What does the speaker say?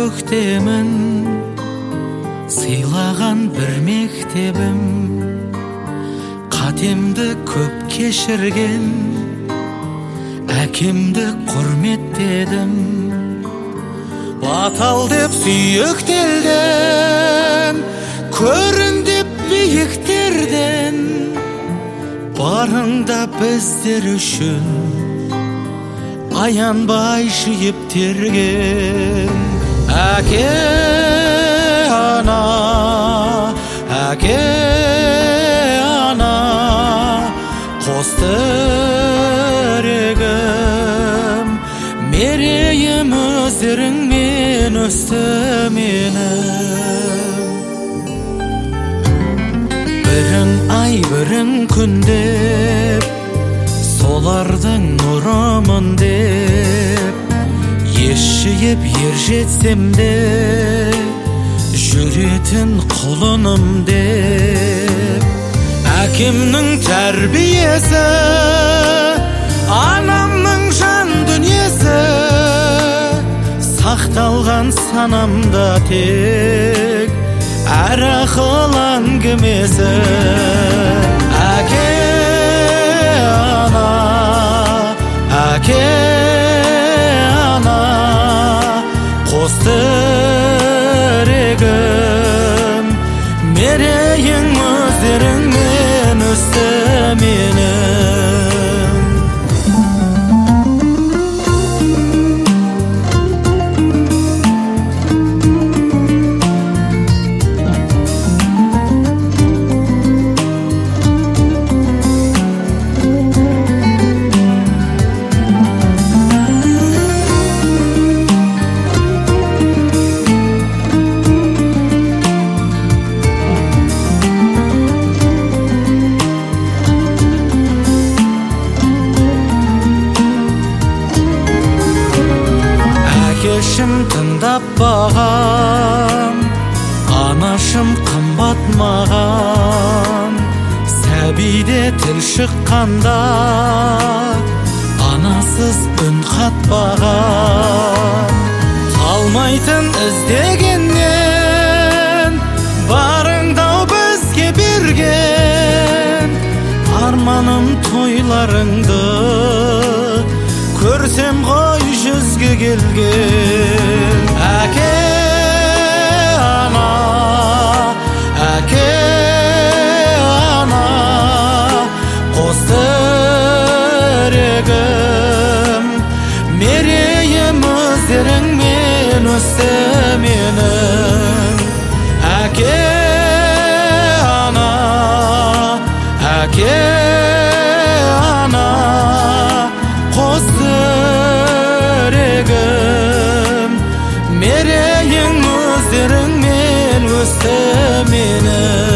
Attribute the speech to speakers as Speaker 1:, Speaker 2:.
Speaker 1: көктемін, сыйлаған бір мектебім, қатемді көп кешірген әкемді құрметтедім. Батал деп сүйектелген, көрін деп биіктерден, барыңда біздер үшін аянбай жиып терген. Әке ана, әке ана, қос тірегім, мерейім өздеріңмен өсті менің. Бірің ай, бірің күн деп, солардың нұрымын деп, еш жиып ер жетсем де, жүретін құлыным деп. Әкемнің тәрбиесі, анамның жан дүниесі, сақталған санамда тек әр ақыл әңгімесі. Әке ана, әке ана, қос тірегім, мерейің өздеріңмен өсті менің. Әкешім тыңдап бағам, анашым қымбат маған. Сәбиде тіл шыққанда, анасыз үн қатпаған. Талмайтын іздегеннен, барыңдау бізге берген. Арманым тойларыңды көрсем ғой жүзге келген. Әке ана, әке ана, қос тірегім, мерейім өздеріңмен өсті менің. Әке ана, әке ана, қос тірегім, мерейің өздеріңмен өсті менің.